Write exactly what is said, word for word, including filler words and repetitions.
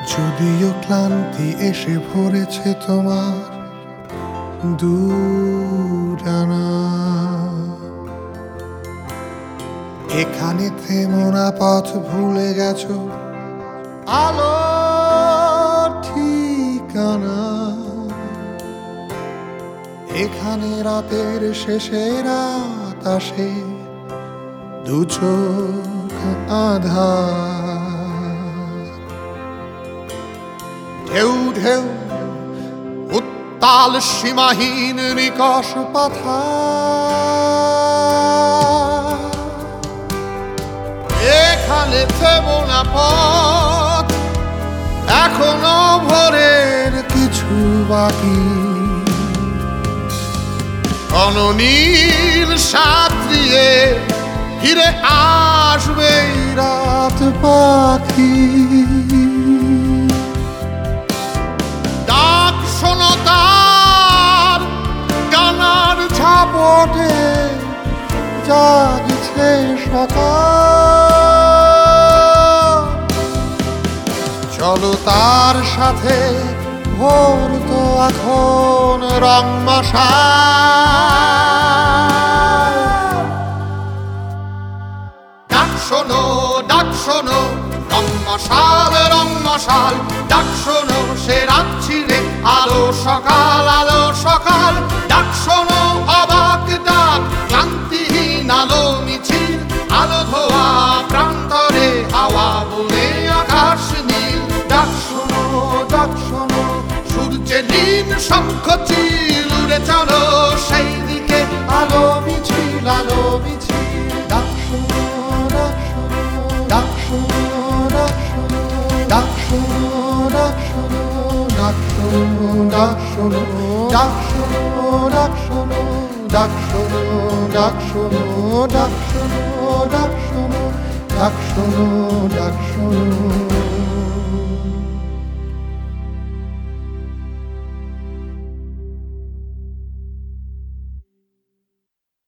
যদিও ক্লান্তি এসে ভরেছে তোমার দুরানা, এখানে থেমোনা পথ ভুলে গেছো আলো ঠিকানা। এখানে রাতের শেষে রাত আসে দু চোখ আঁধার। ঢেউ ঢেউ উত্তাল সীমাহীন নিকষ পাথা, এখানে থেমোনা পথ এখনো ভোরের কিছু বাকি। অননীল সাঁতরিয়ে ফিরে আসবে রাত পাখি। ডাক শোনো তার গানার ঝাপটে জাগছে সকাল। চলো তার সাথে ভোর তো এখন রং মশাল। ডাক শোনো ডাক শোনো রং মশাল রং মশাল, ডাক শোনো সে রাত ছিঁড়ে আলো সকাল আলো সকাল। ডাক শোনো অবাক ডাক ক্লান্তিহীন আলো মিছিল, আলো ধোয়া প্রান্তরে হাওয়া বলে আকাশ নীল। ডাক শোনো ডাক শোনো সূর্যের নীল শঙ্খ চিল, উড়ে চলো সেই দিকে আলো মিছিল আলো মিছিল। ডাক শোনো ডাক শোনো ডাক শোনো ডাক শোনো ডাক শোনো ডাক শোনো ডাক শোনো ডাক শোনো ডাক শোনো ডাক শোনো ডাক শোনো ডাক শোনো ডাক শোনো ডাক শোনো ডাক শোনো ডাক শোনো।